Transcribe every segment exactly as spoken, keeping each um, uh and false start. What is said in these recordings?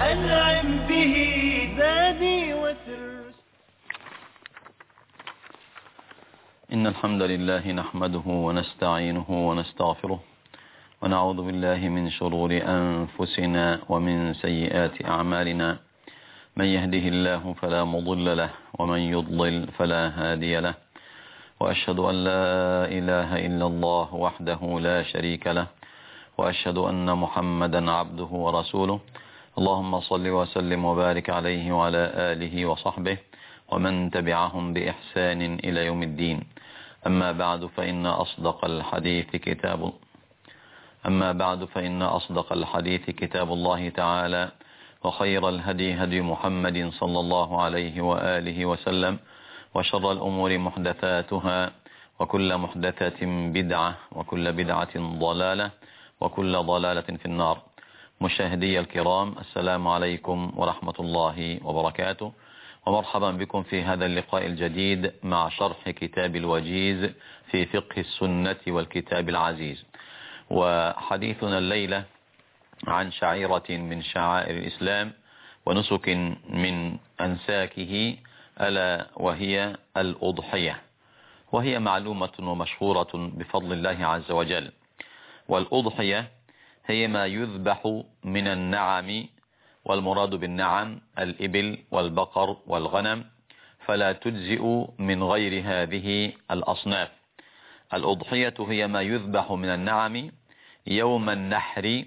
أنعم به زادي وسر. إن الحمد لله نحمده ونستعينه ونستغفره ونعوذ بالله من شرور أنفسنا ومن سيئات أعمالنا. من يهده الله فلا مضل له ومن يضلل فلا هادي له، وأشهد أن لا إله إلا الله وحده لا شريك له، وأشهد أن محمدا عبده ورسوله. اللهم صل وسلم وبارك عليه وعلى آله وصحبه ومن تبعهم بإحسان إلى يوم الدين. أما بعد فإن أصدق الحديث كتاب أما بعد فإن أصدق الحديث كتاب الله تعالى، وخير الهدي هدي محمد صلى الله عليه وآله وسلم، وشر الأمور محدثاتها، وكل محدثة بدعة، وكل بدعة ضلالة، وكل ضلالة في النار. مشاهدي الكرام، السلام عليكم ورحمة الله وبركاته، ومرحبا بكم في هذا اللقاء الجديد مع شرح كتاب الوجيز في فقه السنة والكتاب العزيز. وحديثنا الليلة عن شعيرة من شعائر الإسلام ونسك من أنساكه، ألا وهي الأضحية، وهي معلومة ومشهورة بفضل الله عز وجل. والأضحية هي ما يذبح من النعم، والمراد بالنعم الإبل والبقر والغنم، فلا تجزئ من غير هذه الأصناف. الأضحية هي ما يذبح من النعم يوم النحر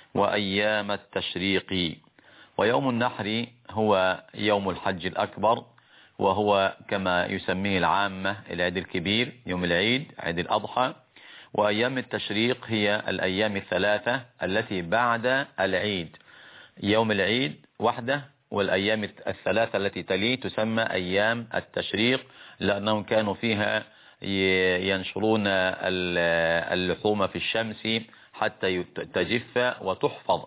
وأيام التشريق. ويوم النحر هو يوم الحج الأكبر، وهو كما يسميه العامة العيد الكبير، يوم العيد، عيد الأضحى. وأيام التشريق هي الأيام الثلاثة التي بعد العيد، يوم العيد وحده، والأيام الثلاثة التي تلي تسمى أيام التشريق، لأنهم كانوا فيها ينشرون اللحوم في الشمس حتى تجف وتحفظ.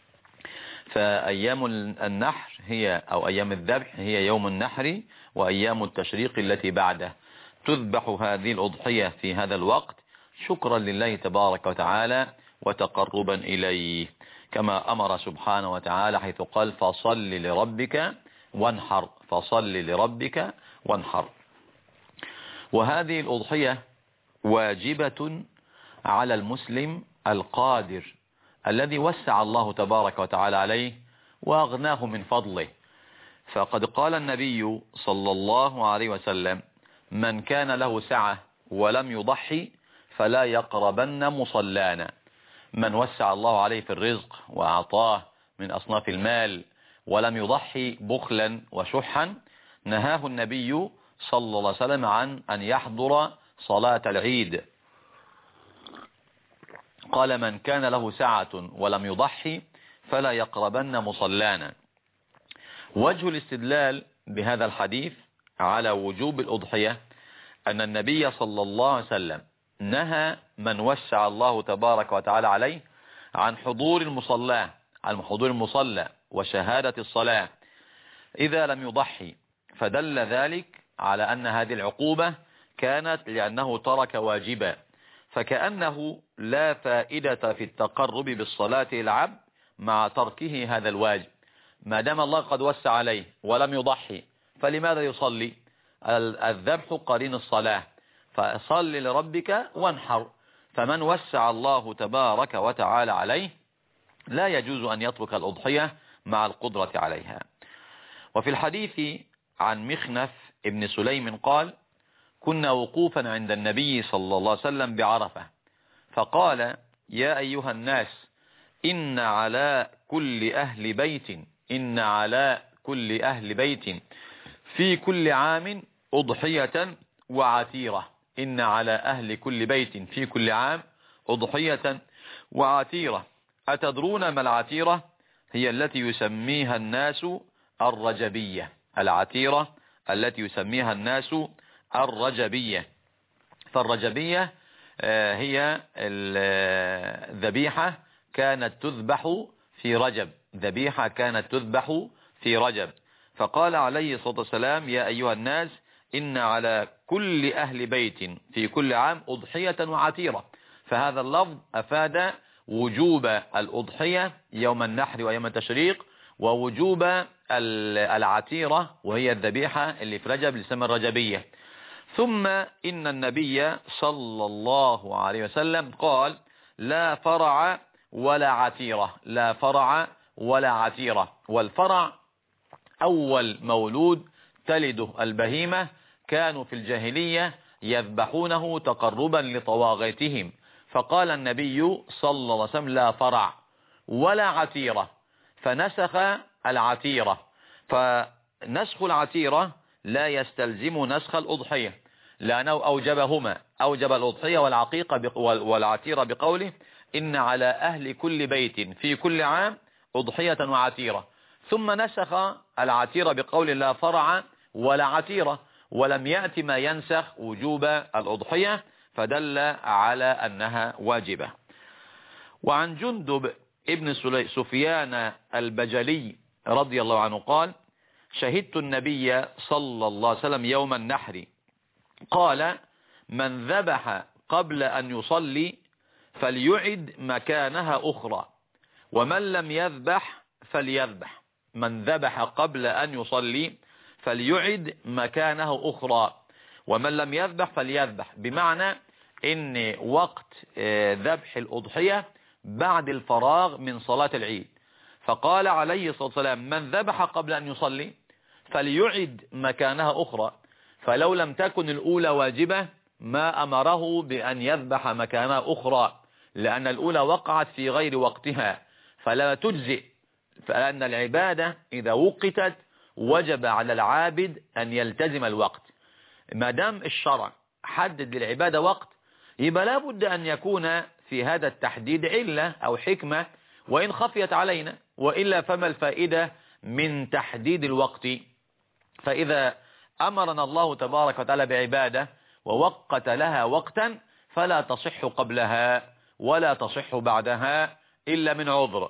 فأيام النحر هي أو أيام الذبح هي يوم النحر، وأيام التشريق التي بعده تذبح هذه الأضحية في هذا الوقت شكرا لله تبارك وتعالى وتقربا إليه، كما أمر سبحانه وتعالى حيث قال فصل لربك وانحر، فصل لربك وانحر. وهذه الأضحية واجبة على المسلم القادر الذي وسع الله تبارك وتعالى عليه وأغناه من فضله. فقد قال النبي صلى الله عليه وسلم: من كان له سعة ولم يضحي فلا يقربن مصلانا. من وسع الله عليه في الرزق وأعطاه من أصناف المال ولم يضحي بخلا وشحا، نهاه النبي صلى الله عليه وسلم عن أن يحضر صلاة العيد. قال: من كان له سعة ولم يضحي فلا يقربن مصلانا. وجه الاستدلال بهذا الحديث على وجوب الأضحية أن النبي صلى الله عليه وسلم نهى من وسع الله تبارك وتعالى عليه عن حضور المصلى عن حضور المصلى وشهادة الصلاة إذا لم يضحي، فدل ذلك على أن هذه العقوبة كانت لأنه ترك واجبا، فكأنه لا فائدة في التقرب بالصلاة إلى العبد مع تركه هذا الواجب. ما دام الله قد وسع عليه ولم يضحي فلماذا يصلي؟ الذبح قرين الصلاة، فصل لربك وانحر. فمن وسع الله تبارك وتعالى عليه لا يجوز أن يترك الأضحية مع القدرة عليها. وفي الحديث عن مخنف ابن سليم قال: كنا وقوفا عند النبي صلى الله عليه وسلم بعرفة، فقال: يا أيها الناس، إن على كل أهل بيت إن على كل أهل بيت في كل عام أضحية وعتيرة. إن على أهل كل بيت في كل عام أضحية وعتيرة. أتدرون ما العتيرة؟ هي التي يسميها الناس الرجبية. العتيرة التي يسميها الناس الرجبية. فالرجبية هي الذبيحة كانت تذبح في رجب، ذبيحة كانت تذبح في رجب. فقال عليه الصلاة والسلام: يا أيها الناس، إن على كل أهل بيت في كل عام أضحية وعتيرة. فهذا اللفظ أفاد وجوب الأضحية يوم النحر ويوم التشريق، ووجوب العتيرة وهي الذبيحة اللي في رجب لسمى الرجبية. ثم إن النبي صلى الله عليه وسلم قال لا فرع ولا عتيرة، لا فرع ولا عتيرة. والفرع أول مولود تلده البهيمة، كانوا في الجاهلية يذبحونه تقربا لطواغيتهم، فقال النبي صلى الله عليه وسلم لا فرع ولا عتيرة، فنسخ العتيرة. فنسخ العتيرة لا يستلزم نسخ الأضحية، لأنه أوجبهما، أوجب الأضحية والعقيقة والعتيرة بقوله إن على أهل كل بيت في كل عام أضحية وعتيرة. ثم نسخ العتيرة بقول لا فرع ولا عتيرة، ولم يأتي ما ينسخ وجوب الأضحية، فدل على أنها واجبة. وعن جندب ابن سفيان البجلي رضي الله عنه قال شهدت النبي صلى الله عليه وسلم يوم النحر قال من ذبح قبل أن يصلي فليعد مكانها أخرى، ومن لم يذبح فليذبح. من ذبح قبل أن يصلي فليعد مكانها أخرى، ومن لم يذبح فليذبح، بمعنى إن وقت ذبح الأضحية بعد الفراغ من صلاة العيد. فقال عليه الصلاة والسلام من ذبح قبل أن يصلي فليعد مكانها أخرى، فلو لم تكن الأولى واجبة ما أمره بأن يذبح مكانها أخرى، لأن الأولى وقعت في غير وقتها فلا تجزئ، فأن العبادة إذا وقتت وجب على العابد أن يلتزم الوقت. ما دام الشرع حدد للعبادة وقت يبقى لابد أن يكون في هذا التحديد علة أو حكمة، وإن خفيت علينا، وإلا فما الفائدة من تحديد الوقت؟ فإذا أمرنا الله تبارك وتعالى بعبادة ووقت لها وقتا فلا تصح قبلها ولا تصح بعدها إلا من عذر.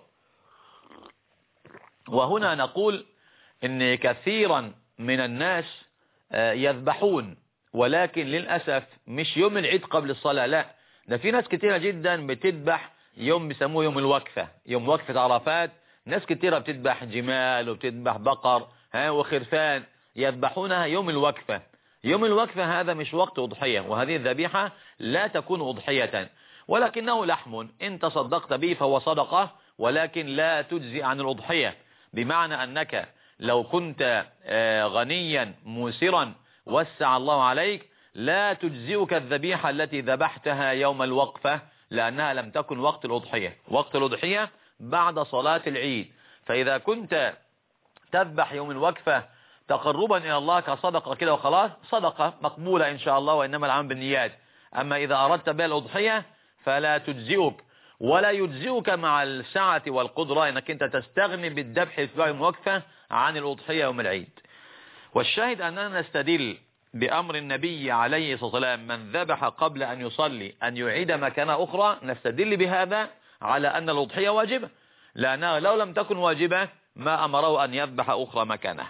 وهنا نقول إن كثيرا من الناس يذبحون، ولكن للأسف مش يوم العيد قبل الصلاة، لا، ده في ناس كثيرة جدا بتذبح يوم بيسموه يوم الوقفة، يوم وقفة عرفات. ناس كثيرة بتذبح جمال وبتذبح بقر ها وخرفان يذبحونها يوم الوقفة. يوم الوقفة هذا مش وقت أضحية، وهذه الذبيحة لا تكون أضحية، ولكنه لحم إن تصدقت به فهو صدقة، ولكن لا تجزي عن الأضحية. بمعنى أنك لو كنت غنيا موسرا وسع الله عليك لا تجزئك الذبيحة التي ذبحتها يوم الوقفة، لأنها لم تكن وقت الأضحية. وقت الأضحية بعد صلاة العيد، فإذا كنت تذبح يوم الوقفة تقربا إلى الله كصدقة كده وخلاص، صدقة مقبولة إن شاء الله، وإنما العمل بالنيات. أما إذا أردت بها الأضحية فلا تجزئك، ولا يجزئك مع السعة والقدرة إنك أنت تستغني بالذبح في يوم الوقفة عن الأضحية يوم العيد. والشاهد أننا نستدل بأمر النبي عليه الصلاة والسلام من ذبح قبل أن يصلي أن يعيد مكانة أخرى، نستدل بهذا على أن الأضحية واجبة، لأنها لو لم تكن واجبة ما أمره أن يذبح أخرى مكانه.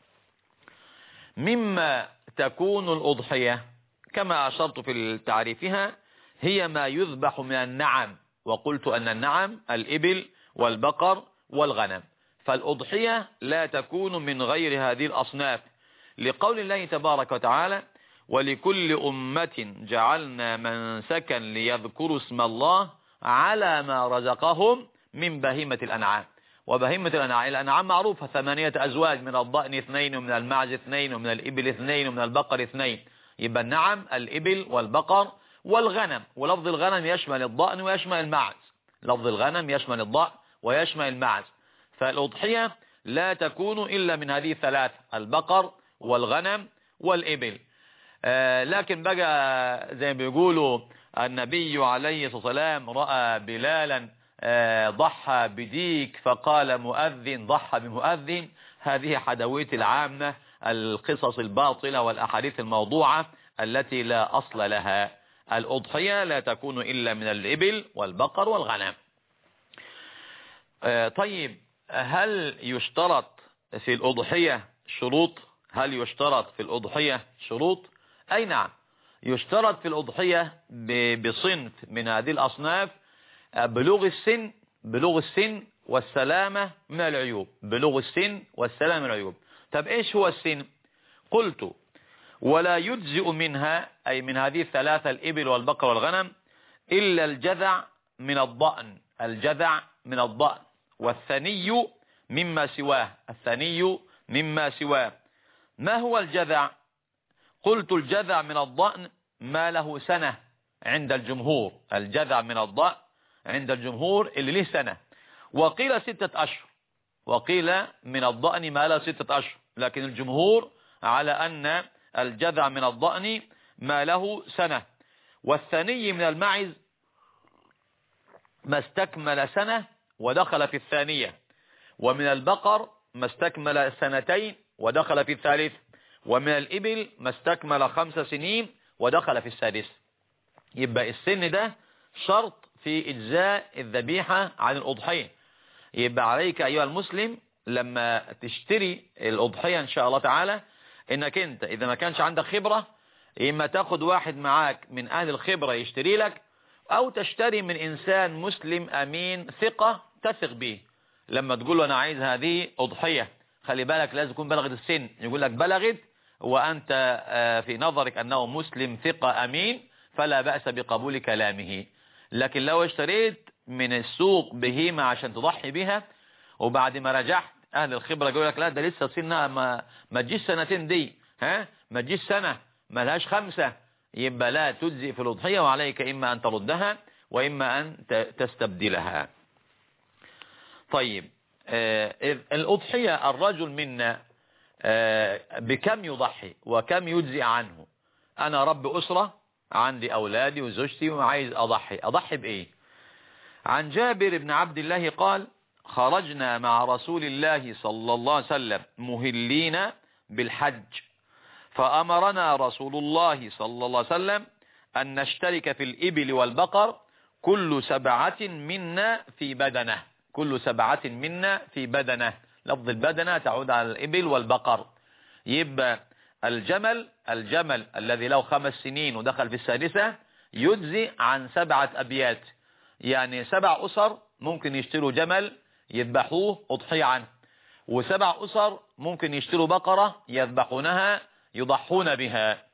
مما تكون الأضحية كما أشرت في تعريفها هي ما يذبح من النعم، وقلت أن النعم الإبل والبقر والغنم، فالأضحية لا تكون من غير هذه الأصناف، لقول الله تبارك وتعالى ولكل أمة جعلنا منسكا ليذكروا اسم الله على ما رزقهم من بهيمة الأنعام. وبهيمة الأنعام الأنعام معروفة ثمانية أزواج، من الضأن اثنين ومن المعز اثنين ومن الإبل اثنين ومن البقر اثنين. يبقى النعم الإبل والبقر والغنم، ولفظ الغنم يشمل الضأن ويشمل المعز، لفظ الغنم يشمل الضأن ويشمل المعز. فالأضحية لا تكون إلا من هذه الثلاث، البقر والغنم والإبل. آه لكن بقى زي ما بيقولوا النبي عليه الصلاة والسلام رأى بلالا آه ضحى بديك فقال مؤذن ضحى بمؤذن، هذه حدوية العامة، القصص الباطلة والأحاديث الموضوعة التي لا أصل لها. الأضحية لا تكون إلا من الإبل والبقر والغنم. آه طيب، هل يشترط في الأضحية شروط؟ هل يشترط في الأضحية شروط؟ أي نعم، يشترط في الأضحية بصنف من هذه الأصناف بلوغ السن، بلوغ السن والسلامة من العيوب، بلوغ السن والسلامة من العيوب. طب ايش هو السن؟ قلت ولا يجزئ منها، أي من هذه الثلاثة الإبل والبقر والغنم، إلا الجذع من الضأن، الجذع من الضأن، والثني مما سواه، الثني مما سواه. ما هو الجذع؟ قلت الجذع من الضأن ما له سنة عند الجمهور، الجذع من الضأن عند الجمهور اللي له سنة، وقيل ستة أشهر، وقيل من الضأن ما له ستة أشهر، لكن الجمهور على أن الجذع من الضأن ما له سنة. والثني من المعز ما استكمل سنة ودخل في الثانية، ومن البقر ما استكمل سنتين ودخل في الثالث، ومن الإبل ما استكمل خمس سنين ودخل في السادس. يبقى السن ده شرط في إجزاء الذبيحة عن الأضحية. يبقى عليك أيها المسلم لما تشتري الأضحية إن شاء الله تعالى، إنك أنت إذا ما كانش عندك خبرة، إما تاخد واحد معاك من أهل الخبرة يشتري لك، أو تشتري من إنسان مسلم أمين ثقة تثق به. لما تقول له أنا عايز هذه أضحية، خلي بالك لازم يكون بلغت السن، يقول لك بلغت وأنت في نظرك أنه مسلم ثقة أمين، فلا بأس بقبول كلامه. لكن لو اشتريت من السوق بهيمة عشان تضحي بها، وبعد ما رجعت أهل الخبرة يقول لك لا ده لسه سنها ما, ما تجيش سنتين دي، ها ما تجيش سنة، ما لهاش خمسة، يبقى لا تجزئ في الأضحية، وعليك إما أن تردها وإما أن تستبدلها. طيب آه الأضحية الرجل منا آه بكم يضحي وكم يجزئ عنه؟ أنا رب أسرة، عندي أولادي وزوجتي وعايز أضحي، أضحي بإيه؟ عن جابر بن عبد الله قال خرجنا مع رسول الله صلى الله عليه وسلم مهلين بالحج، فأمرنا رسول الله صلى الله عليه وسلم أن نشترك في الإبل والبقر كل سبعة منا في بدنه، كل سبعة منا في بدنه، لفظ البدنة تعود على الإبل والبقر. يبقى الجمل الجمل الذي له خمس سنين ودخل في السادسة يجزي عن سبعة أبيات، يعني سبع أسر ممكن يشتروا جمل يذبحوه أضحية عنه، وسبع أسر ممكن يشتروا بقرة يذبحونها يضحون بها.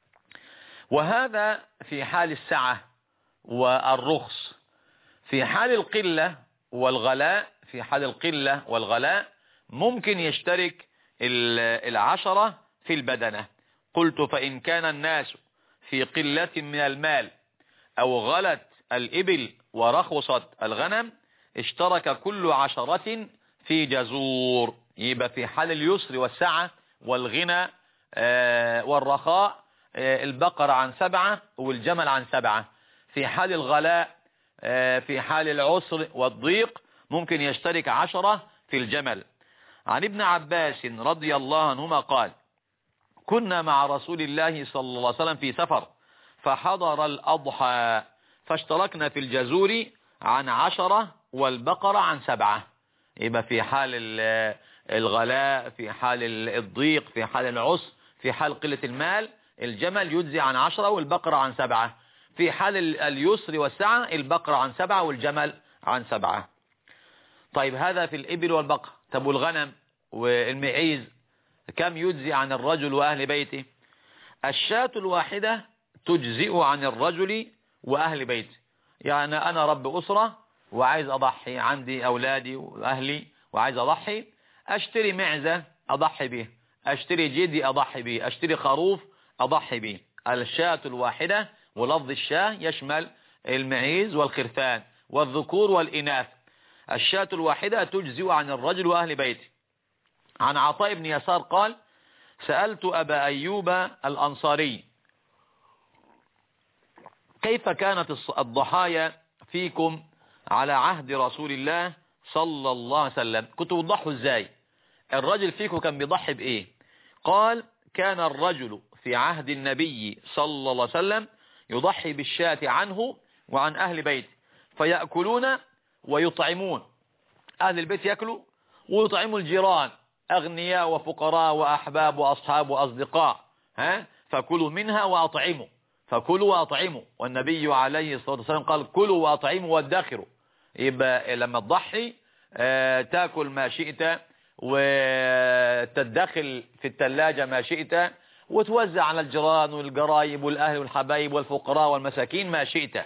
وهذا في حال السعة والرخص. في حال القلة والغلاء، في حال القلة والغلاء ممكن يشترك العشرة في البدنة. قلت فإن كان الناس في قلة من المال أو غلت الإبل ورخصت الغنم اشترك كل عشرة في جزور. يبقى في حال اليسر والسعة والغنى آه والرخاء آه البقر عن سبعة والجمل عن سبعة. في حال الغلاء آه في حال العسر والضيق ممكن يشترك عشرة في الجمل. عن ابن عباس رضي الله عنهما قال كنا مع رسول الله صلى الله عليه وسلم في سفر فحضر الأضحى فاشتركنا في الجزور عن عشرة والبقرة عن سبعة. يبقى في حال الغلاء، في حال الضيق، في حال العسر، في حال قلة المال الجمل يجزي عن عشرة والبقرة عن سبعة. في حال اليسر والسعة البقرة عن سبعة والجمل عن سبعة. طيب هذا في الإبل والبقر. طب والغنم والمعيز كم يجزي عن الرجل وأهل بيته؟ الشاة الواحدة تجزئ عن الرجل وأهل بيته. يعني أنا رب أسرة وعايز أضحي، عندي أولادي وأهلي وعايز أضحي، أشتري معزة أضحي به، أشتري جدي أضحي به، أشتري خروف أضحي به. الشاة الواحدة، ولفظ الشاة يشمل المعيز والخرفان والذكور والإناث. الشاة الواحدة تجزئ عن الرجل وأهل بيته. عن عطاء بن يسار قال سألت أبا أيوب الأنصاري كيف كانت الضحايا فيكم على عهد رسول الله صلى الله عليه وسلم، كنتوا بتضحوا ازاي؟ الرجل فيكم كان بيضحي بايه؟ قال كان الرجل في عهد النبي صلى الله عليه وسلم يضحي بالشاة عنه وعن أهل بيته فيأكلون ويطعمون، أهل البيت يأكلوا ويطعموا الجيران، أغنياء وفقراء وأحباب وأصحاب وأصدقاء، ها فكلوا منها وأطعموا، فكلوا وأطعموا. والنبي عليه الصلاة والسلام قال كلوا وأطعموا وادخروا. يبقى لما تضحي آه تاكل ما شئت، وتدخل في الثلاجة ما شئت، وتوزع على الجيران والقرايب والأهل والحبايب والفقراء والمساكين ما شئت.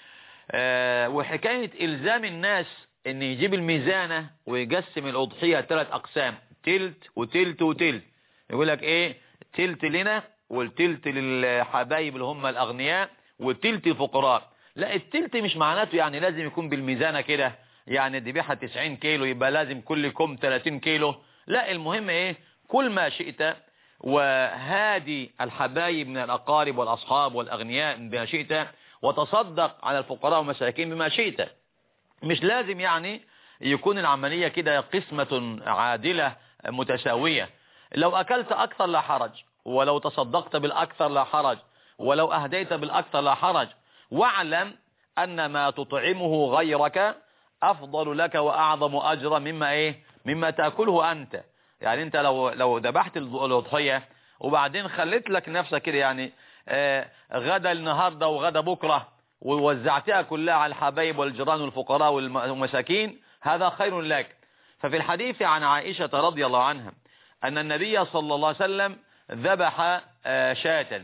آه وحكاية إلزام الناس ان يجيب الميزانة ويقسم الأضحية ثلاث أقسام، تلت وتلت وتلت، يقول لك ايه، تلت لنا والتلت للحبايب اللي هم الأغنياء والتلت الفقراء. لا، التلت مش معناته يعني لازم يكون بالميزانة كده، يعني الذبيحة تسعين كيلو يبقى لازم كل كم ثلاثين كيلو. لا، المهم ايه، كل ما شئت، وهادي الحبايب من الأقارب والأصحاب والأغنياء بما شئت، وتصدق على الفقراء والمساكين بما شئت. مش لازم يعني يكون العملية كده قسمة عادلة متساوية. لو أكلت أكثر لا حرج، ولو تصدقت بالأكثر لا حرج، ولو أهديت بالأكثر لا حرج. واعلم أن ما تطعمه غيرك أفضل لك وأعظم أجرا مما إيه مما تأكله أنت. يعني أنت لو لو ذبحت الأضحية وبعدين خليت لك نفسك كده، يعني آه غدا النهاردة وغدا بكرة، ووزعتها كلها على الحبايب والجيران والفقراء والمساكين، هذا خير لك. ففي الحديث عن عائشة رضي الله عنها أن النبي صلى الله عليه وسلم ذبح آه شاة،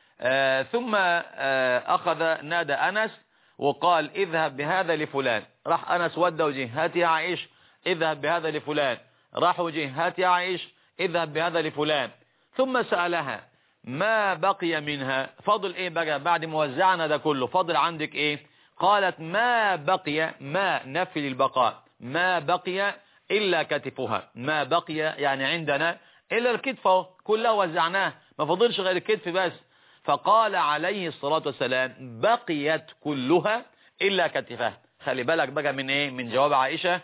آه ثم آه أخذ نادى أنس وقال اذهب بهذا لفلان. راح أنس ودى وجه، هات يا عائش اذهب بهذا لفلان. راح وجه، هات يا عائش اذهب بهذا لفلان. ثم سألها ما بقي منها، فضل ايه بقى بعد ما وزعنا ده كله، فضل عندك ايه؟ قالت ما بقي، ما نفي للبقاء، ما بقي إلا كتفها، ما بقي يعني عندنا إلا الكتف كلها وزعناه، ما فضلش غير الكتف بس. فقال عليه الصلاة والسلام بقيت كلها إلا كتفها. خلي بالك بقى من ايه، من جواب عائشة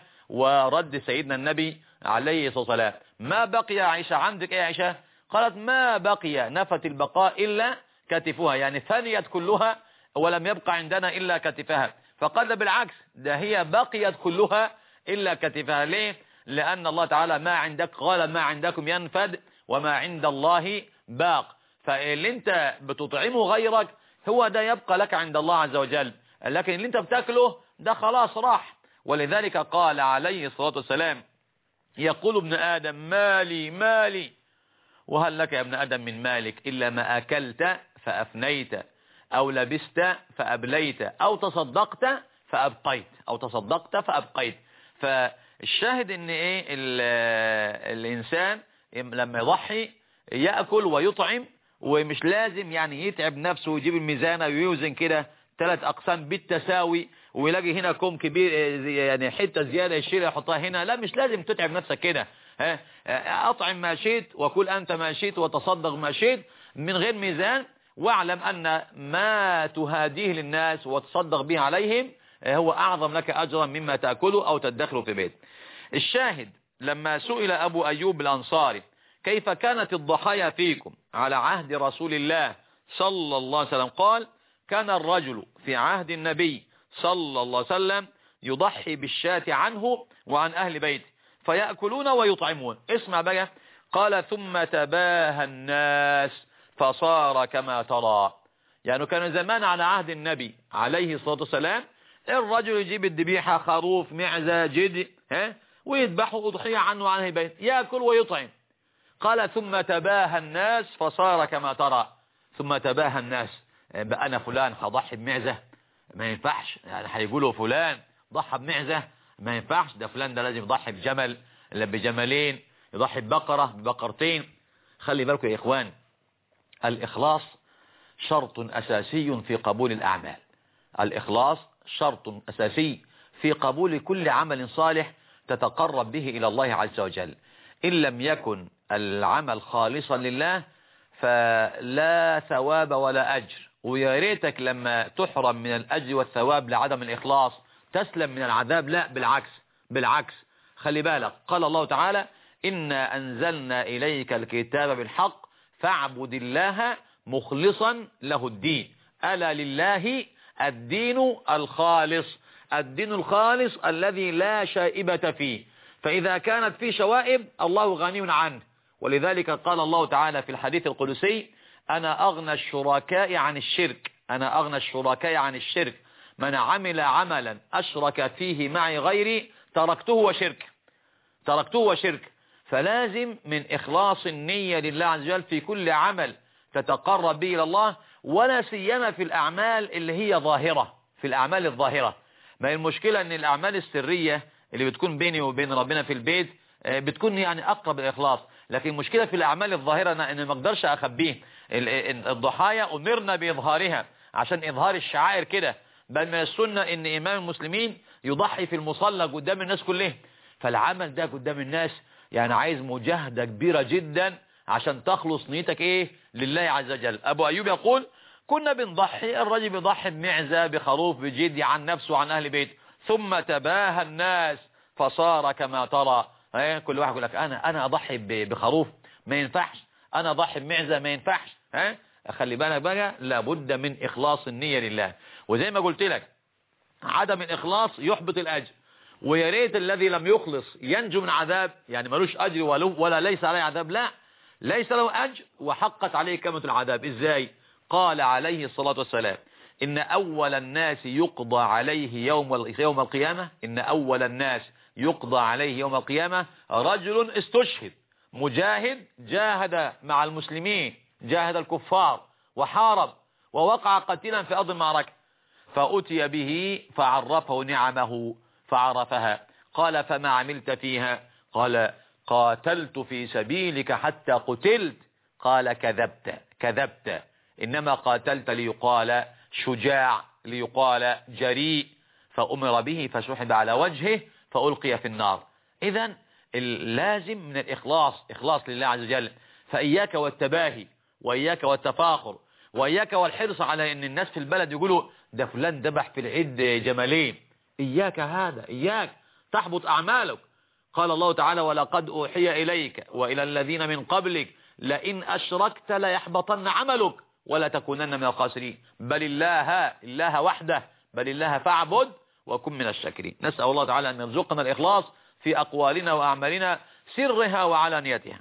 ورد سيدنا النبي عليه الصلاة والسلام. ما بقي يا عائشة، عندك ايه يا عائشة؟ قالت ما بقي، نفت البقاء إلا كتفها، يعني ثنيت كلها ولم يبقى عندنا إلا كتفها. فقال بالعكس، ده هي بقيت كلها إلا كتفها. ليه؟ لأن الله تعالى ما عندك، قال ما عندكم ينفد وما عند الله باق. فاللي انت بتطعمه غيرك هو ده يبقى لك عند الله عز وجل، لكن اللي انت بتاكله ده خلاص راح. ولذلك قال عليه الصلاة والسلام يقول ابن آدم مالي مالي، وهل لك يا ابن آدم من مالك إلا ما أكلت فأفنيت، أو لبست فأبليت، أو تصدقت فأبقيت، أو تصدقت فأبقيت. فالشاهد ان ايه الإنسان لما يضحي يأكل ويطعم، ومش لازم يعني يتعب نفسه ويجيب الميزانة ويوزن كده ثلاث أقسام بالتساوي ويلاقي هنا كوم كبير يعني حتة زيادة يشيلها يحطها هنا. لا، مش لازم تتعب نفسك كده. أطعم ما شئت وكل أنت ما شئت وتصدق ما شئت من غير ميزان، واعلم أن ما تهاديه للناس وتصدق به عليهم هو أعظم لك أجرا مما تأكله أو تدخله في بيت. الشاهد لما سئل أبو أيوب الأنصاري كيف كانت الضحايا فيكم على عهد رسول الله صلى الله عليه وسلم، قال كان الرجل في عهد النبي صلى الله عليه وسلم يضحي بالشاة عنه وعن أهل بيته فيأكلون ويطعمون. اسمع بقى، قال ثم تباهى الناس فصار كما ترى. يعني كانوا زمان على عهد النبي عليه الصلاة والسلام الرجل يجيب الذبيحة خروف معزة جد ها ويذبحوا أضحية عنه وعن أهل بيته يأكل ويطعم. قال ثم تباهى الناس فصار كما ترى. ثم تباهى الناس، بقى أنا فلان هضحي بمعزة ما ينفعش، يعني هيقولوا فلان ضحى بمعزة ما ينفعش، ده فلان ده لازم يضحي بجمل إلا بجملين، يضحي ببقرة ببقرتين. خلي بالكم يا إخوان، الإخلاص شرط أساسي في قبول الأعمال. الإخلاص شرط أساسي في قبول كل عمل صالح تتقرب به إلى الله عز وجل. إن لم يكن العمل خالصا لله فلا ثواب ولا أجر. ويا ريتك لما تحرم من الأجر والثواب لعدم الإخلاص تسلم من العذاب. لا، بالعكس بالعكس. خلي بالك، قال الله تعالى إنا أنزلنا إليك الكتاب بالحق فاعبد الله مخلصا له الدين. ألا لله الدين الخالص، الدين الخالص الذي لا شائبة فيه. فإذا كانت فيه شوائب الله غني عنه. ولذلك قال الله تعالى في الحديث القدسي أنا أغنى الشركاء عن الشرك، أنا أغنى الشركاء عن الشرك، من عمل عملا أشرك فيه معي غيري تركته وشرك تركته وشرك فلازم من إخلاص النية لله عز وجل في كل عمل تتقرب به إلى الله، ولا سيما في الأعمال اللي هي ظاهرة، في الأعمال الظاهرة. ما هي المشكلة أن الأعمال السرية اللي بتكون بيني وبين ربنا في البيت بتكون يعني أقرب الإخلاص، لكن المشكلة في الأعمال الظاهرة أن ما اقدرش أخبيه. الضحايا أمرنا بإظهارها عشان إظهار الشعائر كده، بل من السنة أن إمام المسلمين يضحي في المصلى قدام الناس كلهم. فالعمل ده قدام الناس يعني عايز مجاهدة كبيرة جدا عشان تخلص نيتك إيه لله عز وجل. أبو أيوب يقول كنا بنضحي، الرجل بيضحي بمعزة بخروف بجدي عن نفسه وعن أهل بيته، ثم تباهى الناس فصار كما ترى. كل واحد يقول لك أنا أنا أضحي بخروف ما ينفعش، أنا أضحي بمعزة ما ينفعش. ها خلي بالك بقى، لابد من إخلاص النية لله. وزي ما قلت لك عدم الإخلاص يحبط الأجر، ويا ريت الذي لم يخلص ينجو من عذاب، يعني ملوش أجر ولا ليس عليه عذاب، لا ليس له أجر وحقت عليه كلمة العذاب. إزاي؟ قال عليه الصلاة والسلام إن أول الناس يقضى عليه يوم يوم القيامة إن أول الناس يقضى عليه يوم القيامة رجل استشهد مجاهد جاهد مع المسلمين، جاهد الكفار وحارب ووقع قتيلا في أرض المعركة، فأتي به فعرفه نعمه فعرفها. قال فما عملت فيها؟ قال قاتلت في سبيلك حتى قتلت. قال كذبت كذبت، إنما قاتلت ليقال شجاع، ليقال جريء. فأمر به فسحب على وجهه فألقي في النار. إذن اللازم من الإخلاص إخلاص لله عز وجل. فإياك والتباهي، وإياك والتفاخر، وإياك والحرص على أن الناس في البلد يقولوا ده فلان ذبح في العيد جمالين. إياك هذا، إياك تحبط أعمالك. قال الله تعالى ولقد أوحي إليك وإلى الذين من قبلك لئن أشركت ليحبطن عملك ولا تكونن من الخاسرين. بل الله الله وحده، بل الله فاعبد وكن من الشاكرين. نسأل الله تعالى أن يرزقنا الإخلاص في أقوالنا وأعمالنا سرها وعلانيتها.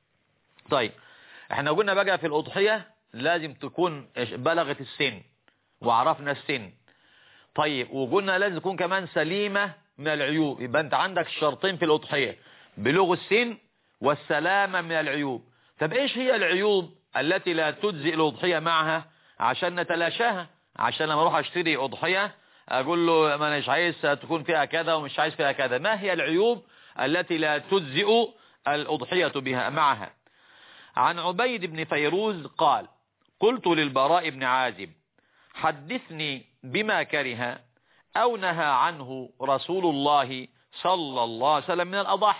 طيب احنا قلنا بقى في الأضحية لازم تكون بلغت السن وعرفنا السن. طيب وقلنا لازم تكون كمان سليمة من العيوب. يبقى انت عندك شرطين في الأضحية، بلوغ السن والسلامة من العيوب. طب ايش هي العيوب التي لا تجزئ الأضحية معها عشان نتلاشاها؟ عشان لما اروح اشتري أضحية اقول له ما انا مش عايز تكون فيها كذا ومش عايز فيها كذا. ما هي العيوب التي لا تجزئ الأضحية بها معها؟ عن عبيد بن فيروز قال قلت للبراء بن عازب حدثني بما كره أو نهى عنه رسول الله صلى الله عليه وسلم من الأضحى.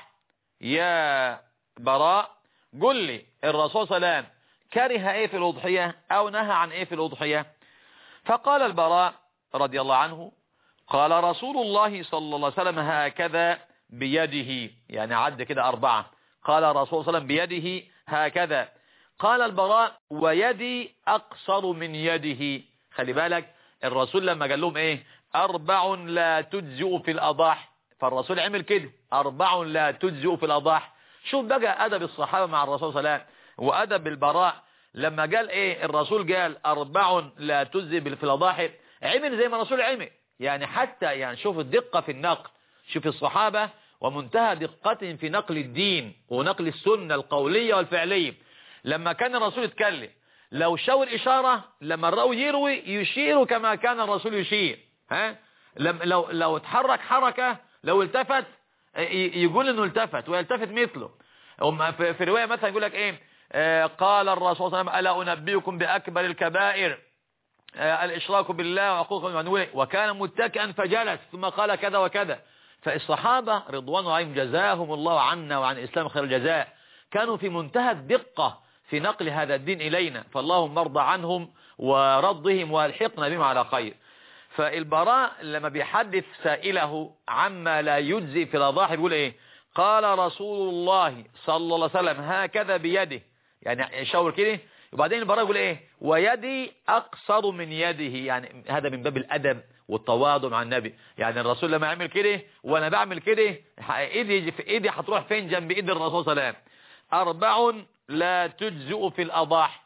يا براء قل لي الرسول صلى الله عليه وسلم كره ايه في الأضحية أو نهى عن ايه في الأضحية؟ فقال البراء رضي الله عنه قال رسول الله صلى الله عليه وسلم هكذا بيده، يعني عد كده أربعة. قال الرسول صلى الله عليه وسلم بيده هكذا. قال البراء ويدي أقصر من يده. خلي بالك الرسول لما قال لهم ايه أربع لا تجزئ في الأضاحي، فالرسول عمل كده أربع لا تجزئ في الأضاحي. شوف بقى أدب الصحابة مع الرسول صلى الله عليه وسلم وأدب البراء لما قال ايه الرسول قال أربع لا تجزئ في الأضاحي، عمل زي ما الرسول عمل. يعني حتى يعني شوف الدقة في النقل، شوف الصحابة ومنتهى دقتهم في نقل الدين ونقل السنة القولية والفعلية. لما كان الرسول يتكلم لو شاور إشارة لما الراوي يروي يشير كما كان الرسول يشير. ها لم لو لو اتحرك حركة لو التفت يقول انه التفت ويلتفت مثله. في, في رواية مثلا يقول لك ايه آه قال الرسول صلى الله عليه وسلم ألا أنبئكم بأكبر الكبائر آه الإشراك بالله وعقوق الوالدين وكان متكئا فجلس ثم قال كذا وكذا. فالصحابة رضوان الله عليهم جزاهم الله عنا وعن الإسلام خير الجزاء كانوا في منتهى الدقة في نقل هذا الدين إلينا، فاللهم ارضى عنهم ورضهم والحقنا بهم على خير. فالبراء لما بيحدث سائله عما لا يجزي في الأضاحي يقول ايه قال رسول الله صلى الله عليه وسلم هكذا بيده، يعني يشاور كده. وبعدين البراء يقول ايه ويدي أقصر من يده، يعني هذا من باب الأدب والتواضع مع النبي. يعني الرسول لما يعمل كده وانا بعمل كده ايدي في ايدي هتروح فين جنب ايد الرسول صلى الله عليه وسلم. أربع لا تجزئ في الأضاحي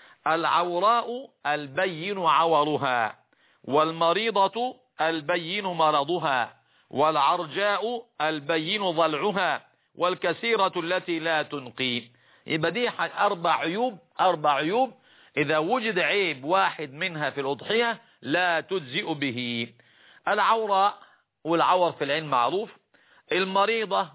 العوراء البين عورها والمريضة البين مرضها والعرجاء البين ضلعها والكثيرة التي لا تنقي. يبقى دي أربع عيوب أربع عيوب إذا وجد عيب واحد منها في الأضحية لا تجزئ به. العورة، والعور في العين معروف. المريضة،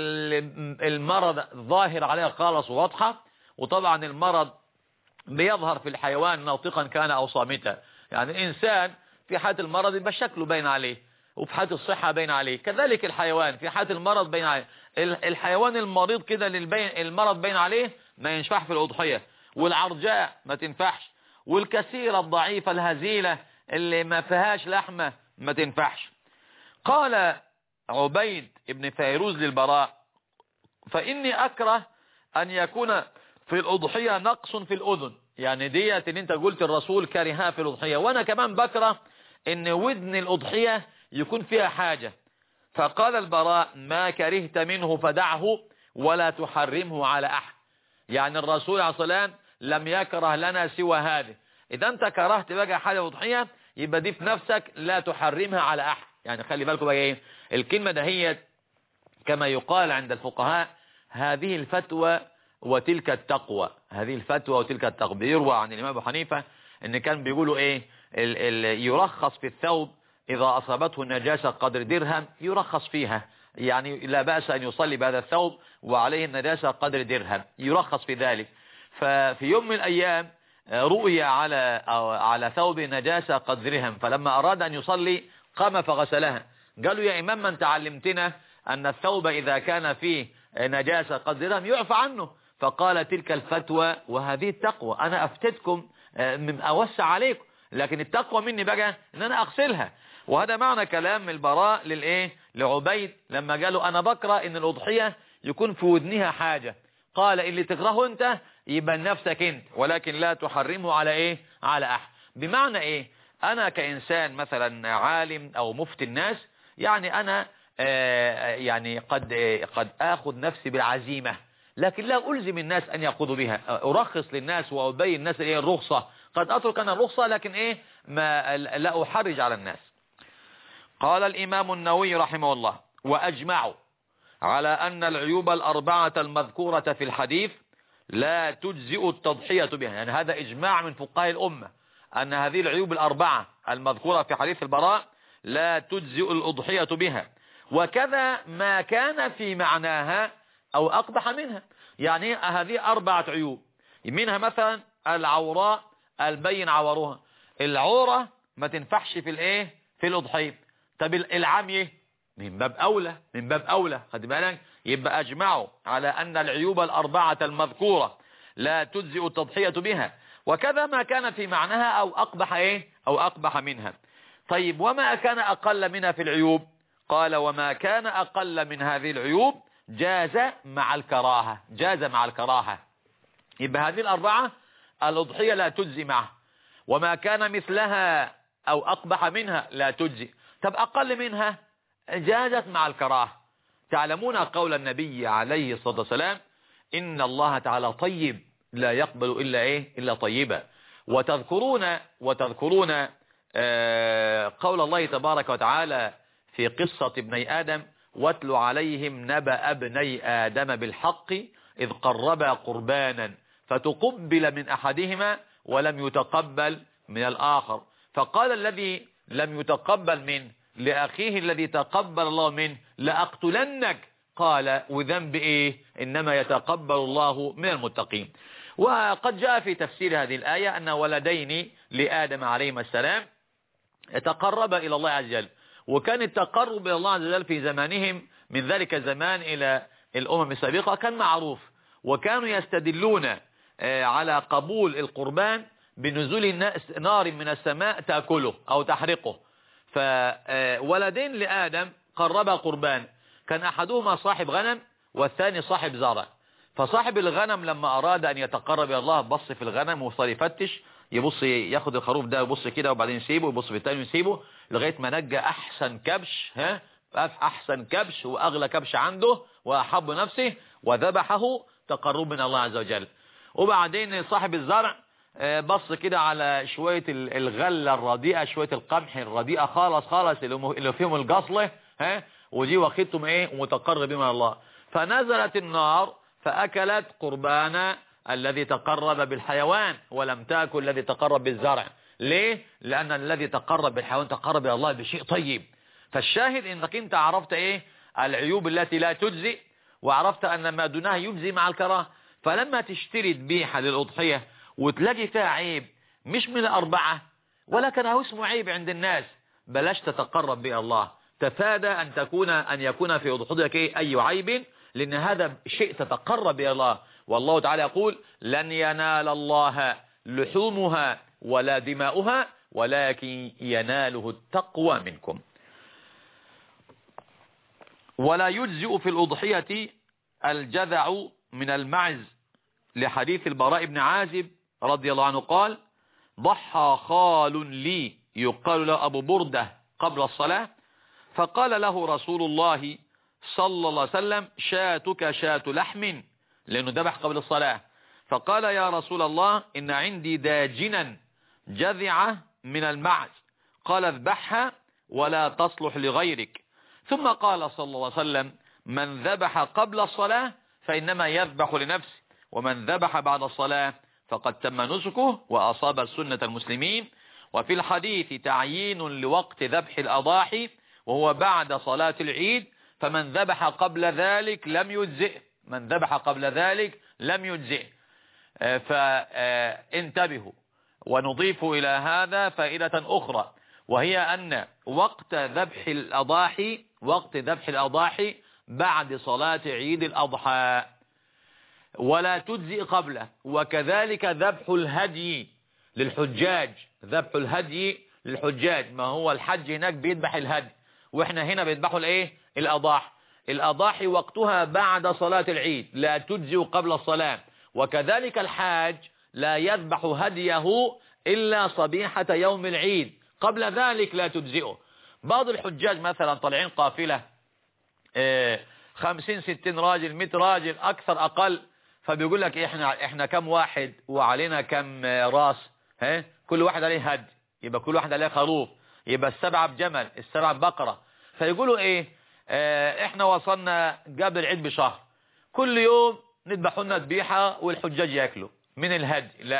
المرض ظاهر عليها خالص وواضحة، وطبعا المرض بيظهر في الحيوان ناطقا كان أو صامتا. يعني الإنسان في حالة المرض يبقى شكله باين عليه، وفي حالة الصحة باين عليه. كذلك الحيوان في حالة المرض باين عليه. الحيوان المريض كده المرض باين عليه ما ينفع في الأضحية. والعرجاء ما تنفعش. والكثيرة الضعيفة الهزيلة اللي ما فيهاش لحمة ما تنفعش. قال عبيد ابن فيروز للبراء: فإني أكره أن يكون في الأضحية نقص في الأذن. يعني ديت ان انت قلت الرسول كرهها في الأضحية، وانا كمان بكره ان ودن الأضحية يكون فيها حاجة. فقال البراء: ما كرهت منه فدعه ولا تحرمه على أحد. يعني الرسول عليه الصلاة والسلام لم يكره لنا سوى هذه. إذا أنت كرهت بقى حاجة الأضحية يبقى دي في نفسك لا تحرمها على أحد. يعني خلي بالكم بقى ايه الكلمة ده، هي كما يقال عند الفقهاء هذه الفتوى وتلك التقوى. هذه الفتوى وتلك التقوى. بيروى عن الإمام أبو حنيفة ان كان بيقولوا ايه ال ال يرخص في الثوب إذا أصابته النجاسة قدر درهم يرخص فيها. يعني لا بأس أن يصلي بهذا الثوب وعليه النجاسة قدر درهم، يرخص في ذلك. ففي يوم من الأيام رؤي على أو على ثوب نجاسة قدر درهم، فلما أراد أن يصلي قام فغسلها. قالوا: يا إمام من تعلمتنا أن الثوب إذا كان فيه نجاسة قدر درهم يعفى عنه. فقال: تلك الفتوى وهذه التقوى، أنا أفتدكم من أوسع عليكم، لكن التقوى مني بقى أن أنا أغسلها. وهذا معنى كلام البراء للإيه لعبيد لما قالوا: أنا بكره إن الأضحية يكون في ودنها حاجة. قال: اللي تكرهه أنت يبقى نفسك أنت، ولكن لا تحرمه على إيه على أحد. بمعنى إيه؟ أنا كإنسان مثلا عالم أو مفتي الناس، يعني أنا آه يعني قد آه قد آخذ نفسي بالعزيمة، لكن لا ألزم الناس أن يأخذوا بها. أرخص للناس وأبين الناس إيه الرخصة. قد أترك أنا الرخصة لكن إيه ما لا أحرج على الناس. قال الإمام النووي رحمه الله: وأجمعوا على أن العيوب الأربعة المذكورة في الحديث لا تجزئ التضحية بها. يعني هذا إجماع من فقهاء الأمة أن هذه العيوب الأربعة المذكورة في حديث البراء لا تجزئ الأضحية بها، وكذا ما كان في معناها أو أقبح منها. يعني هذه أربعة عيوب، منها مثلا العوراء البين عورها. العورة ما تنفعش في الإيه في الأضحية. طب العمية من باب أولى من باب أولى خد بالك. يبقى أجمعوا على أن العيوب الأربعة المذكورة لا تجزئ التضحية بها، وكذا ما كان في معناها أو أقبح إيه أو أقبح منها. طيب وما كان أقل منها في العيوب؟ قال: وما كان أقل من هذه العيوب جاز مع الكراهة. جاز مع الكراهة. يبقى هذه الأربعة الأضحية لا تجزي معها. وما كان مثلها أو أقبح منها لا تجزي. طب أقل منها جازت مع الكراهة. تعلمون قول النبي عليه الصلاة والسلام: إن الله تعالى طيب لا يقبل إلا إيه إلا طيبا. وتذكرون وتذكرون آه قول الله تبارك وتعالى في قصة ابني آدم: واتل عليهم نبأ ابني آدم بالحق إذ قربا قربانا فتقبل من أحدهما ولم يتقبل من الآخر. فقال الذي لم يتقبل منه لأخيه الذي تقبل الله منه: لأقتلنك. قال: وذنب إيه؟ إنما يتقبل الله من المتقين. وقد جاء في تفسير هذه الآية أن ولدين لآدم عليهما السلام تقرب إلى الله عز وجل، وكان التقرب إلى الله عز وجل في زمانهم من ذلك الزمان إلى الأمم السابقة كان معروف، وكانوا يستدلون على قبول القربان بنزول نار من السماء تأكله أو تحرقه. فولدين لآدم قرب قربان، كان أحدهما صاحب غنم والثاني صاحب زرع. فصاحب الغنم لما أراد أن يتقرب إلى الله بص في الغنم وصار يفتش، يبص ياخد الخروف ده يبص كده وبعدين يسيبه، يبص في الثاني ويسيبه لغاية ما نجى أحسن كبش ها أحسن كبش وأغلى كبش عنده وأحب نفسه وذبحه تقرب من الله عز وجل. وبعدين صاحب الزرع بص كده على شوية الغلة الرديئة، شوية القمح الرديئة خالص خالص اللي فيهم القصلة، ها، ودي واخدتم ايه متقربين من الله. فنزلت النار فأكلت قربان الذي تقرب بالحيوان ولم تأكل الذي تقرب بالزرع. ليه؟ لأن الذي تقرب بالحيوان تقرب إلى الله بشيء طيب. فالشاهد انك انت عرفت ايه العيوب التي لا تجزي، وعرفت ان ما دونها يجزي مع الكراهه. فلما تشتري ذبيحه للأضحية وتلاقي فيها عيب مش من الأربعة ولكن هو اسمه عيب عند الناس، بلاش تتقرب به الله. تفادى أن تكون أن يكون في أضحيتك أي عيب، لأن هذا شيء تتقرب إلى الله. والله تعالى يقول لن ينال الله لحومها ولا دماؤها ولكن يناله التقوى منكم. ولا يجزئ في الأضحية الجذع من المعز، لحديث البراء بن عازب رضي الله عنه قال ضحى خال لي يقال له أبو بردة قبل الصلاة، فقال له رسول الله صلى الله عليه وسلم شاتك شات لحم، لأنه ذبح قبل الصلاة. فقال يا رسول الله إن عندي داجنا جذعة من المعز، قال اذبحها ولا تصلح لغيرك. ثم قال صلى الله عليه وسلم من ذبح قبل الصلاة فإنما يذبح لنفسه، ومن ذبح بعد الصلاة فقد تم نسكه وأصاب سنة المسلمين. وفي الحديث تعيين لوقت ذبح الأضاحي وهو بعد صلاة العيد، فمن ذبح قبل ذلك لم يجزئ، من ذبح قبل ذلك لم يجزئ. فانتبهوا. ونضيف إلى هذا فائدة أخرى، وهي أن وقت ذبح الأضاحي وقت ذبح الأضاحي بعد صلاة عيد الأضحى ولا تجزئ قبله. وكذلك ذبح الهدي للحجاج، ذبح الهدي للحجاج، ما هو الحج هناك بيذبح الهدي واحنا هنا بيذبحوا الايه الأضاحي. الأضاحي وقتها بعد صلاة العيد لا تجزئ قبل الصلاة. وكذلك الحاج لا يذبح هديه إلا صبيحة يوم العيد، قبل ذلك لا تجزئه. بعض الحجاج مثلا طالعين قافلة خمسين ستين راجل مئة راجل أكثر أقل، فبيقول لك احنا احنا كم واحد وعلينا كم راس، ها كل واحد عليه هد، يبقى كل واحد عليه خروف، يبقى السبعة بجمل السبعة ببقرة. فيقولوا ايه اه احنا وصلنا قبل العيد بشهر، كل يوم نذبحوا لنا ذبيحة والحجاج ياكلوا من الهدي. لا،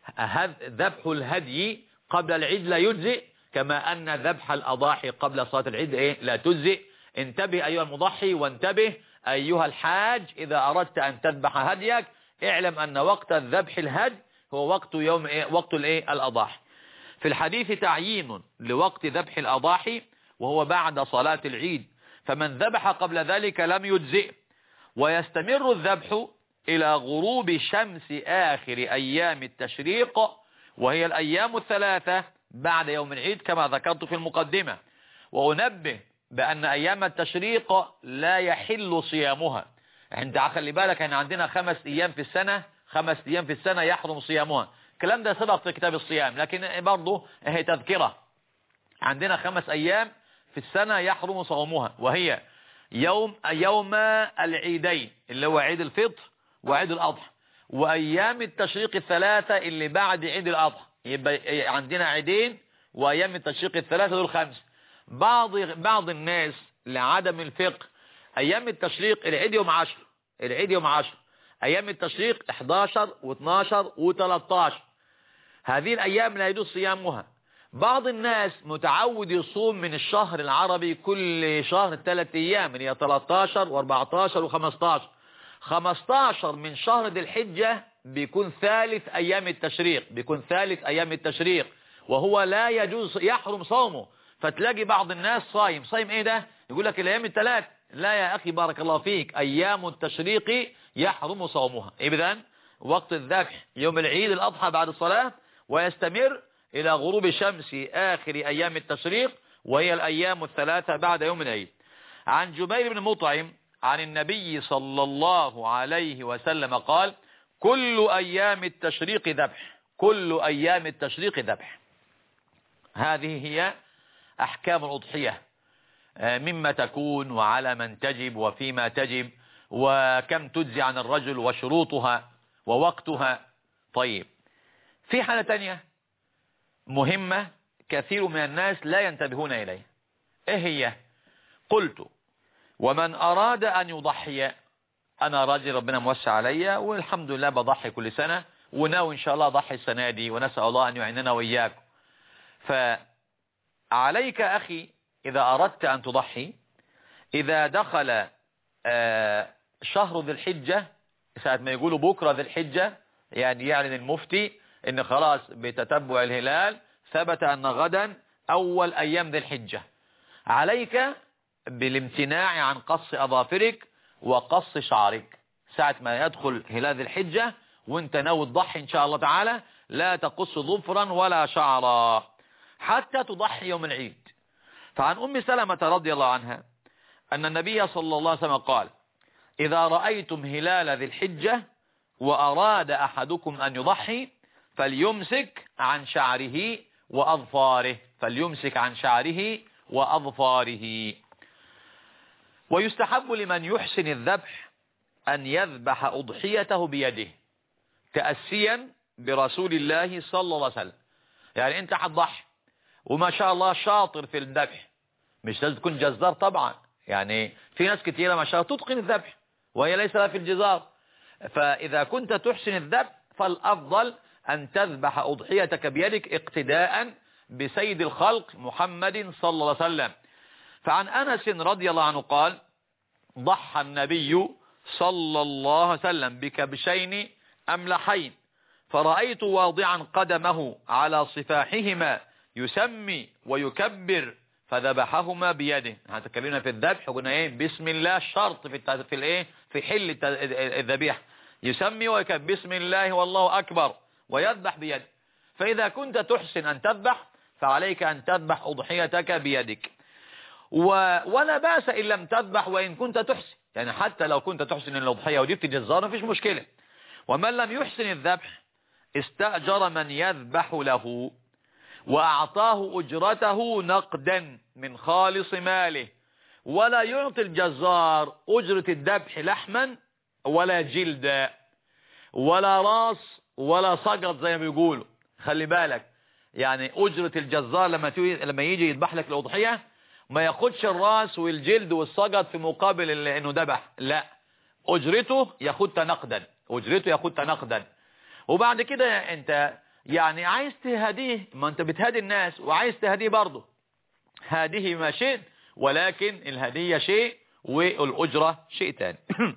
ذبح الهدي قبل العيد لا يجزئ، كما أن ذبح الأضاحي قبل صلاة العيد إيه لا تجزئ. انتبه أيها المضحي، وانتبه أيها الحاج، إذا أردت أن تذبح هديك اعلم أن وقت ذبح الهدي هو وقت يوم إيه وقت الإيه الأضاحي. في الحديث تعيين لوقت ذبح الأضاحي وهو بعد صلاة العيد، فمن ذبح قبل ذلك لم يجزئ. ويستمر الذبح إلى غروب شمس آخر أيام التشريق، وهي الأيام الثلاثة بعد يوم العيد كما ذكرت في المقدمة. وأنبه بأن أيام التشريق لا يحل صيامها. انت خلي بالك ان عندنا خمس أيام في السنة خمس أيام في السنة يحرم صيامها. الكلام ده سبق في كتاب الصيام، لكن برضه هي تذكرة. عندنا خمس أيام في السنة يحرم صومها، وهي يوم يوم العيدين اللي هو عيد الفطر وعيد الأضحى، وأيام التشريق الثلاثة اللي بعد عيد الأضحى. يبقى عندنا عيدين وأيام التشريق الثلاثة دول خمس. بعض بعض الناس لعدم الفقه أيام التشريق العيد يوم عشر، العيد يوم عشر، أيام التشريق احداشر واثناشر وثلاثتاشر، هذه الأيام لا يجوز صيامها. بعض الناس متعود يصوم من الشهر العربي كل شهر ثلاث أيام، اللي هي تلتاشر واربعتاشر وخمستاشر. خمستاشر من شهر ذي الحجة بيكون ثالث أيام التشريق، بيكون ثالث أيام التشريق، وهو لا يجوز يحرم صومه. فتلاقي بعض الناس صايم صايم ايه ده، يقول لك الأيام الثلاث. لا يا أخي بارك الله فيك، أيام التشريق يحرم صومها. إذن وقت الذبح يوم العيد الأضحى بعد الصلاة، ويستمر إلى غروب شمس آخر أيام التشريق، وهي الأيام الثلاثة بعد يوم العيد. عن جبير بن مطعم عن النبي صلى الله عليه وسلم قال كل أيام التشريق ذبح، كل أيام التشريق ذبح. هذه هي أحكام الأضحية، مما تكون وعلى من تجب وفيما تجب وكم تجزي عن الرجل وشروطها ووقتها. طيب، في حالة تانية مهمة كثير من الناس لا ينتبهون إليه، إيه هي؟ قلت ومن أراد أن يضحي، أنا راجل ربنا موسع عليا والحمد لله بضحي كل سنة وناوي إن شاء الله أضحي السنة دي، ونسأل الله أن يعيننا وإياكم. فعليك أخي إذا أردت أن تضحي، إذا دخل شهر ذي الحجة، ساعة ما يقولوا بكرة ذي الحجة، يعني يعلن المفتي إن خلاص بتتبع الهلال ثبت أن غدا أول أيام ذي الحجة، عليك بالامتناع عن قص أظافرك وقص شعرك. ساعة ما يدخل هلال ذي الحجة وانت ناوي تضحي إن شاء الله تعالى، لا تقص ظفرا ولا شعرا حتى تضحي يوم العيد. فعن أم سلمة رضي الله عنها أن النبي صلى الله عليه وسلم قال: إذا رأيتم هلال ذي الحجة وأراد أحدكم أن يضحي فليمسك عن شعره وأظفاره، فليمسك عن شعره وأظفاره. ويستحب لمن يحسن الذبح أن يذبح أضحيته بيده تأسيا برسول الله صلى الله عليه وسلم. يعني أنت هتضحي وما شاء الله شاطر في الذبح، مش لازم تكون جزار طبعا، يعني في ناس كتيرة ما شاء الله تتقن الذبح وهي ليس لها في الجزار. فإذا كنت تحسن الذبح فالأفضل أن تذبح أضحيتك بيدك اقتداء بسيد الخلق محمد صلى الله عليه وسلم. فعن أنس رضي الله عنه قال: ضحى النبي صلى الله عليه وسلم بكبشين أملحين فرأيت واضعا قدمه على صفاحهما يسمي ويكبر فذبحهما بيده. هتكلمنا في الذبح وقلنا ايه؟ بسم الله الشرط في التز... في الايه في حل الذبيحه، يسمي ويكبر بسم الله والله اكبر ويذبح بيده. فاذا كنت تحسن ان تذبح فعليك ان تذبح اضحيتك بيدك، و... ولا باس ان لم تذبح وان كنت تحسن، يعني حتى لو كنت تحسن الاضحيه وجبت جزار مفيش مشكله. ومن لم يحسن الذبح استأجر من يذبح له وأعطاه أجرته نقدا من خالص ماله، ولا يعطي الجزار أجرة الذبح لحما ولا جلدا ولا راس ولا سقط زي ما بيقولوا. خلي بالك، يعني أجرة الجزار لما لما يجي يذبح لك الأضحية ما ياخدش الراس والجلد والسقط في مقابل انه ذبح، لا، أجرته ياخدها نقدا، أجرته ياخدها نقدا. وبعد كده انت يعني عايز تهديه، ما انت بتهدي الناس وعايز تهديه برضه، هذه ما شئت، ولكن الهدية شيء والأجرة شيء تاني.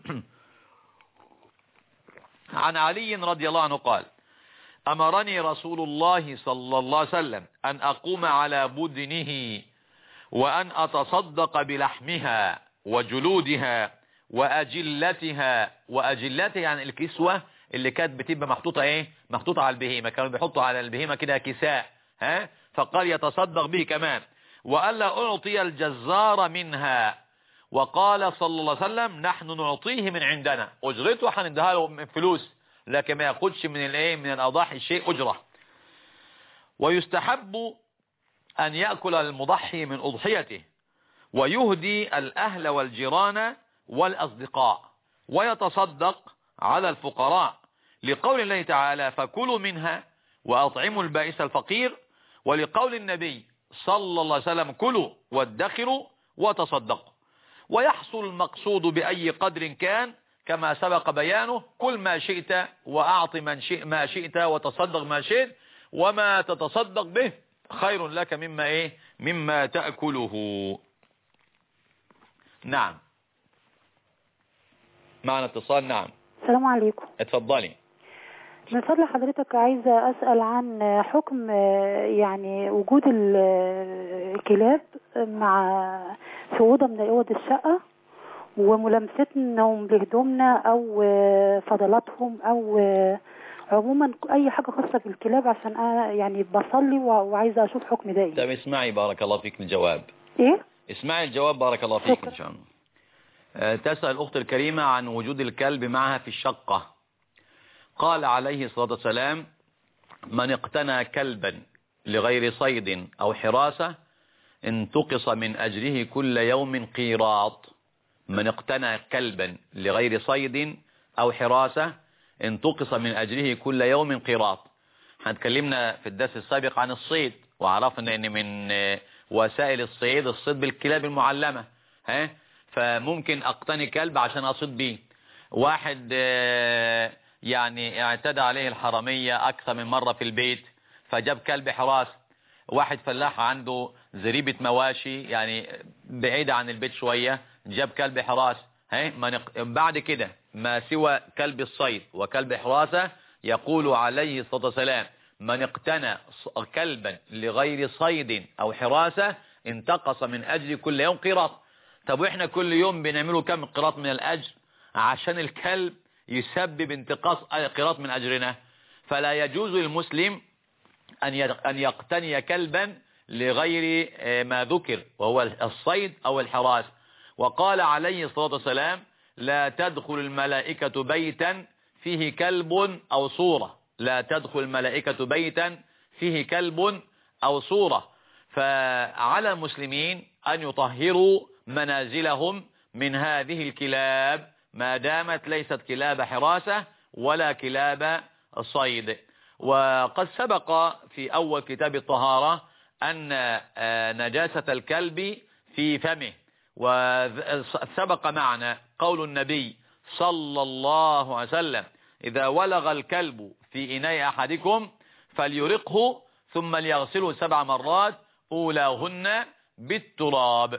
عن علي رضي الله عنه قال: أمرني رسول الله صلى الله عليه وسلم أن أقوم على بدنه وأن أتصدق بلحمها وجلودها وأجلتها. وأجلتها يعني الكسوة اللي كانت بتبقى محطوطة ايه محطوطة على البهيمة، كانوا بيحطوا على البهيمة كده كساء، ها، فقال يتصدق به كمان. وألا أعطي الجزار منها، وقال صلى الله عليه وسلم: نحن نعطيه من عندنا، أجرته هنديها له من فلوس، لكن ما ياخدش من الايه من الأضاحي شيء أجرة. ويستحب أن يأكل المضحي من أضحيته ويهدي الأهل والجيران والأصدقاء ويتصدق على الفقراء، لقول الله تعالى: فكلوا منها وأطعموا البائس الفقير، ولقول النبي صلى الله عليه وسلم: كلوا وادخروا وتصدقوا. ويحصل المقصود بأي قدر كان كما سبق بيانه: كل ما شئت وأعط من شئ ما شئت وتصدق ما شئت، وما تتصدق به خير لك مما ايه مما تأكله. نعم، معنا اتصال. نعم، السلام عليكم. اتفضلي. من فضل حضرتك عايزة أسأل عن حكم يعني وجود الكلاب مع في أوضة من أوض الشقة وملامستهم لهدومنا أو فضلاتهم أو عموما أي حاجة خاصة بالكلاب، عشان أنا يعني بصلي وعايزة أشوف حكم ده إيه. طب اسمعي بارك الله فيك الجواب. إيه؟ اسمعي الجواب بارك الله فيك إن شاء الله. تسأل الأخت الكريمة عن وجود الكلب معها في الشقة. قال عليه الصلاة والسلام: من اقتنى كلبا لغير صيد أو حراسة انتقص من أجره كل يوم قيراط. من اقتنى كلبا لغير صيد أو حراسة انتقص من أجره كل يوم قيراط. هنتكلمنا في الدرس السابق عن الصيد، وعرفنا أن من وسائل الصيد الصيد بالكلاب المعلمة، ها، فممكن اقتني كلب عشان اصيد بيه. واحد يعني اعتدى عليه الحرامية اكثر من مرة في البيت فجاب كلب حراس. واحد فلاح عنده زريبة مواشي يعني بعيدة عن البيت شوية، جاب كلب حراس. ها، بعد كده ما سوى كلب الصيد وكلب حراسة يقول عليه الصلاة والسلام من اقتنى كلبا لغير صيد او حراسة انتقص من اجل كل يوم قيراط. طب واحنا كل يوم بنعمله كم قيراط من الاجر عشان الكلب يسبب انتقاص قيراط من اجرنا؟ فلا يجوز للمسلم ان يقتني كلبا لغير ما ذكر وهو الصيد او الحراس. وقال عليه الصلاة والسلام لا تدخل الملائكة بيتا فيه كلب او صورة، لا تدخل الملائكة بيتا فيه كلب او صورة. فعلى المسلمين ان يطهروا منازلهم من هذه الكلاب ما دامت ليست كلاب حراسة ولا كلاب صيد. وقد سبق في أول كتاب الطهارة أن نجاسة الكلب في فمه، وسبق معنا قول النبي صلى الله عليه وسلم إذا ولغ الكلب في إناء أحدكم فليرقه ثم ليغسله سبع مرات أولاهن بالتراب.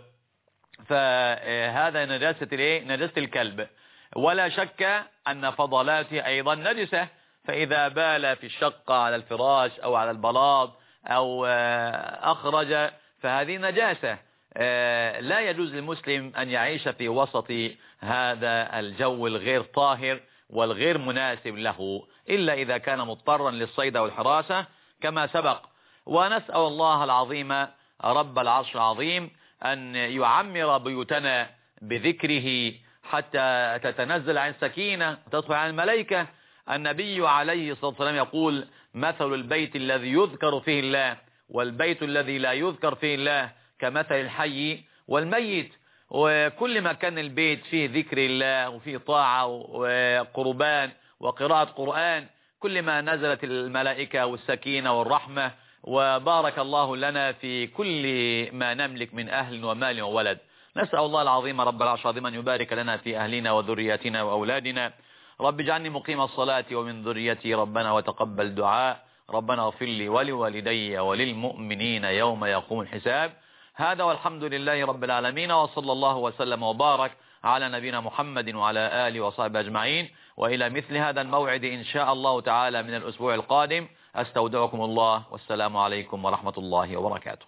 فهذا نجاسة الايه؟ نجاسة الكلب. ولا شك أن فضلاته أيضا نجسة، فإذا بال في الشقة على الفراش أو على البلاط أو أخرج فهذه نجاسة. لا يجوز للمسلم أن يعيش في وسط هذا الجو الغير طاهر والغير مناسب له إلا إذا كان مضطرا للصيد والحراسة كما سبق. ونسأل الله العظيم رب العرش العظيم أن يعمر بيوتنا بذكره حتى تتنزل عن سكينة وتدخل عن الملائكة. النبي عليه الصلاة والسلام يقول مثل البيت الذي يذكر فيه الله والبيت الذي لا يذكر فيه الله كمثل الحي والميت. وكل ما كان البيت فيه ذكر الله وفيه طاعة وقربان وقراءة قرآن كل ما نزلت الملائكة والسكينة والرحمة وبارك الله لنا في كل ما نملك من أهل ومال وولد. نسأل الله العظيم رب العرش العظيم أن يبارك لنا في أهلنا وذرياتنا وأولادنا. رب اجعلني مقيم الصلاة ومن ذريتي ربنا وتقبل دعاء. ربنا اغفر لي ولوالدي وللمؤمنين يوم يقوم الحساب. هذا والحمد لله رب العالمين، وصلى الله وسلم وبارك على نبينا محمد وعلى آله وصحبه أجمعين. وإلى مثل هذا الموعد إن شاء الله تعالى من الأسبوع القادم أستودعكم الله، والسلام عليكم ورحمة الله وبركاته.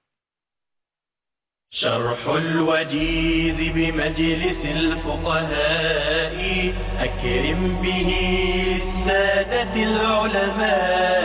شرح الوجيز بمجلس الفقهاء أكرم به السادة العلماء.